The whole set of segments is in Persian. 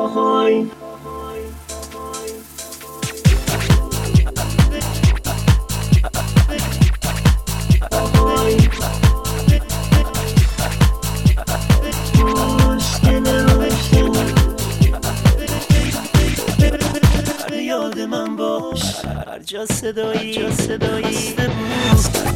آهای یاد من باش هر جا صدایی بسته بود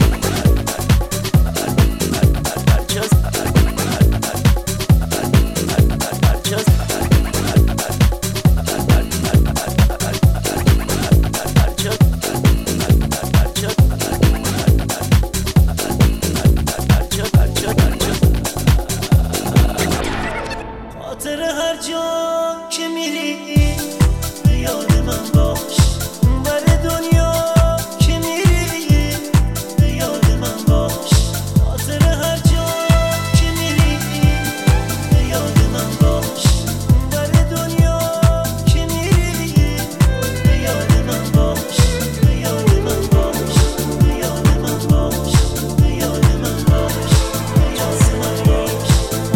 خاطر هر جا که میری یاد من باش بر دنیا که میری یاد من باش خاطر هر جا که میری یاد من باش بر دنیا که میری یاد من باش یاد من باش یاد من باش یاد من باش یاد من باش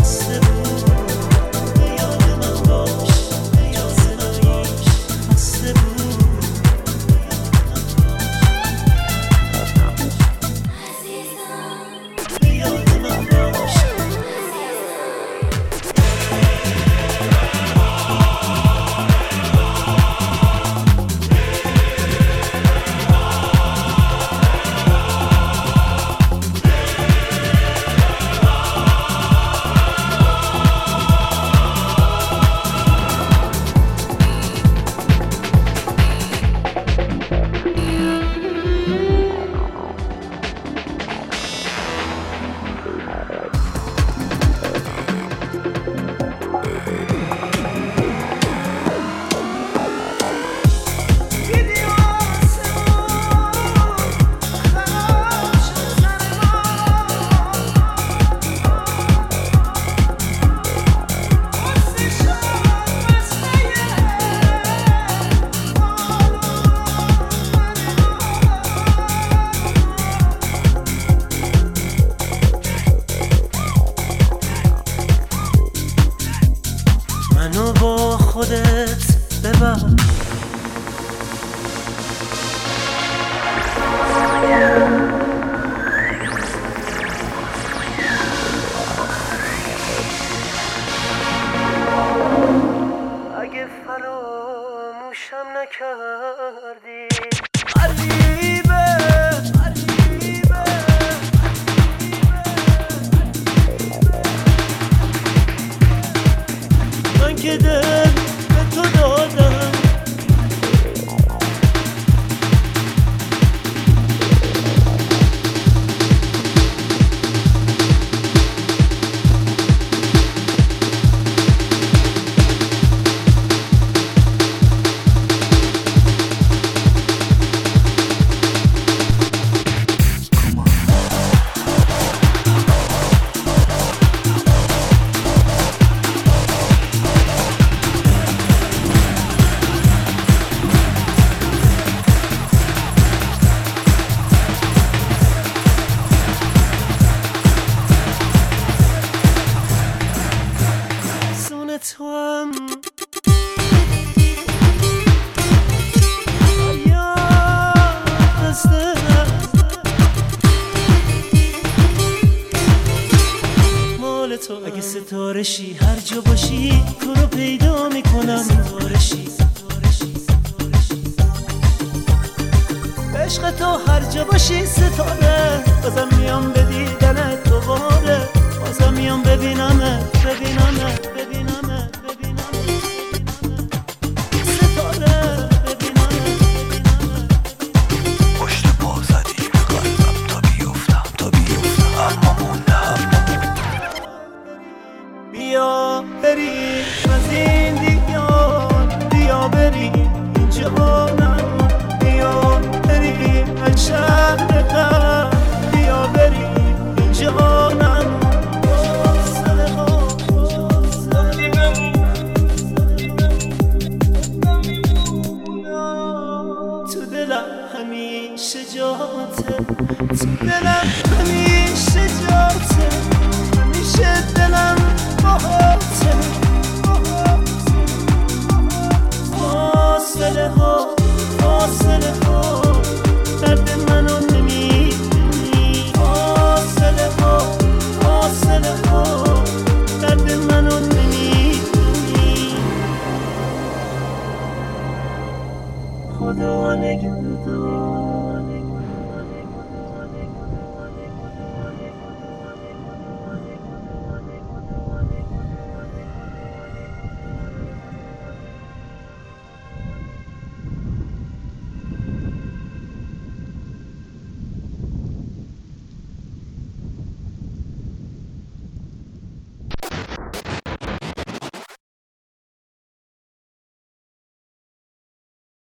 منو با خودت ببر اگه فراموشم نکردی غریبه من که دل به تو دادم تو هم مال تو اگه ستاره شی هر جا باشی تو رو پیدا میکنم ستاره شی عشق تو هر جا باشی ستاره بازم میام به دیدنت دوباره بازم میام ببینمت ستاره ببینمت پشت پا زدی به قلبم تا بیفتم اما موندم بیا بریم از این دیگان بیا بریم اینجا نمون بیا بریم از شهر غم بیا بریم اینجا نمون